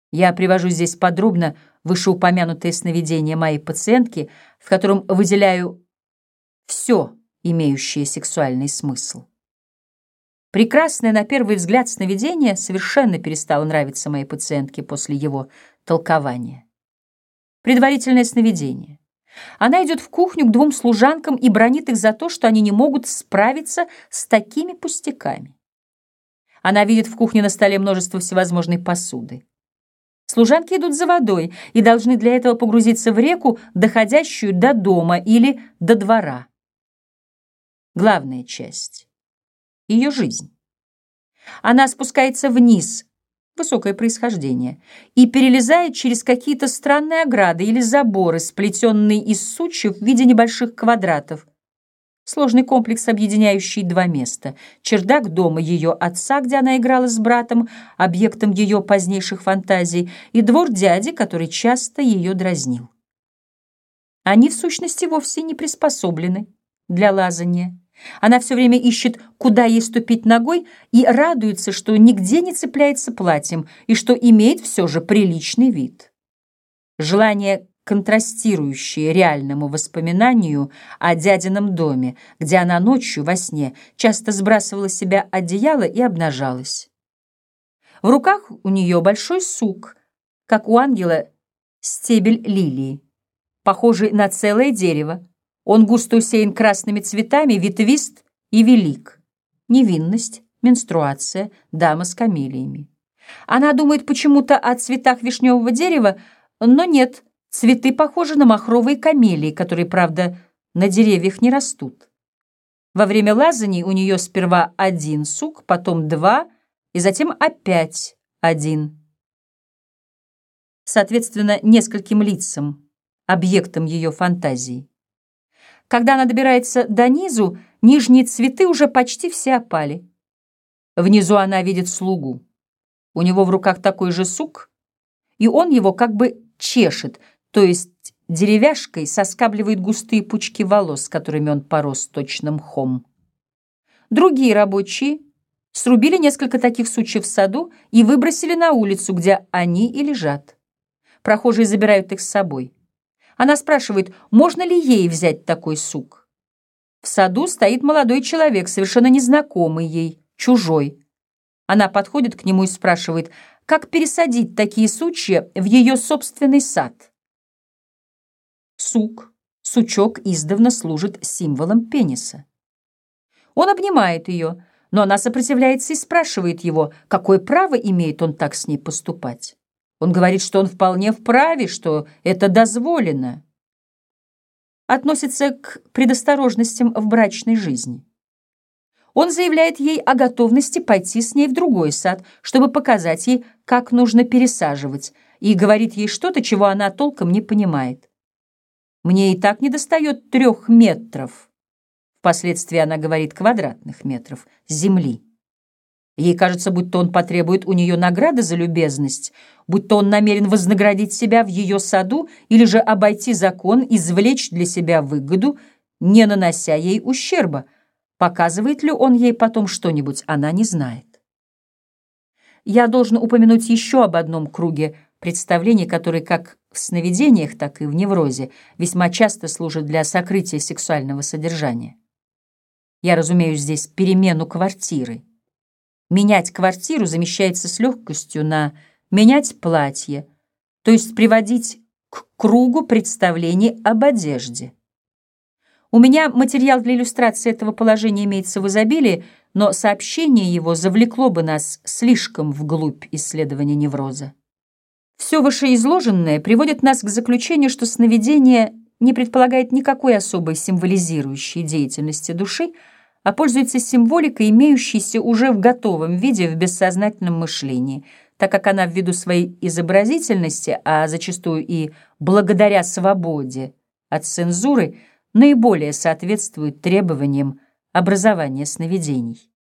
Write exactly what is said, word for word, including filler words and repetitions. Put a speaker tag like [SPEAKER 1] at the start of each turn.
[SPEAKER 1] Я привожу здесь подробно вышеупомянутое сновидение моей пациентки, в котором выделяю все, имеющее сексуальный смысл. Прекрасное на первый взгляд сновидение совершенно перестало нравиться моей пациентке после его толкования. Предварительное сновидение. Она идет в кухню к двум служанкам и бранит их за то, что они не могут справиться с такими пустяками. Она видит в кухне на столе множество всевозможной посуды. Служанки идут за водой и должны для этого погрузиться в реку, доходящую до дома или до двора. Главная часть — ее жизнь. Она спускается вниз, высокое происхождение, и перелезает через какие-то странные ограды или заборы, сплетенные из сучьев в виде небольших квадратов. Сложный комплекс, объединяющий два места. Чердак дома ее отца, где она играла с братом, объектом ее позднейших фантазий, и двор дяди, который часто ее дразнил. Они, в сущности, вовсе не приспособлены для лазанья. Она все время ищет, куда ей ступить ногой, и радуется, что нигде не цепляется платьем и что имеет все же приличный вид. Желание, контрастирующее реальному воспоминанию о дядином доме, где она ночью во сне часто сбрасывала с себя одеяло и обнажалась. В руках у нее большой сук, как у ангела стебель лилии, похожий на целое дерево. Он густо усеян красными цветами, ветвист и велик. Невинность, менструация, дама с камелиями. Она думает почему-то о цветах вишневого дерева, но нет, цветы похожи на махровые камелии, которые, правда, на деревьях не растут. Во время лазаний у нее сперва один сук, потом два, и затем опять один. Соответственно, нескольким лицам, объектам ее фантазии. Когда она добирается до низу, нижние цветы уже почти все опали. Внизу она видит слугу. У него в руках такой же сук, и он его как бы чешет, то есть деревяшкой соскабливает густые пучки волос, которыми он порос точно мхом. Другие рабочие срубили несколько таких сучьев в саду и выбросили на улицу, где они и лежат. Прохожие забирают их с собой. Она спрашивает, можно ли ей взять такой сук. В саду стоит молодой человек, совершенно незнакомый ей, чужой. Она подходит к нему и спрашивает, как пересадить такие сучья в ее собственный сад. Сук, сучок издавна служит символом пениса. Он обнимает ее, но она сопротивляется и спрашивает его, какое право имеет он так с ней поступать. Он говорит, что он вполне вправе, что это дозволено. Относится к предосторожностям в брачной жизни. Он заявляет ей о готовности пойти с ней в другой сад, чтобы показать ей, как нужно пересаживать, и говорит ей что-то, чего она толком не понимает. «Мне и так недостает трех метров», впоследствии она говорит квадратных метров, земли. Ей кажется, будто он потребует у нее награды за любезность, будто он намерен вознаградить себя в ее саду или же обойти закон, извлечь для себя выгоду, не нанося ей ущерба. Показывает ли он ей потом что-нибудь, она не знает. Я должен упомянуть еще об одном круге представлений, которые как в сновидениях, так и в неврозе весьма часто служат для сокрытия сексуального содержания. Я разумею здесь перемену квартиры. Менять квартиру замещается с легкостью на менять платье, то есть приводить к кругу представлений об одежде. У меня материал для иллюстрации этого положения имеется в изобилии, но сообщение его завлекло бы нас слишком вглубь исследования невроза. Все вышеизложенное приводит нас к заключению, что сновидение не предполагает никакой особой символизирующей деятельности души, а пользуется символикой, имеющейся уже в готовом виде в бессознательном мышлении, так как она ввиду своей изобразительности, а зачастую и благодаря свободе от цензуры, наиболее соответствует требованиям образования сновидений.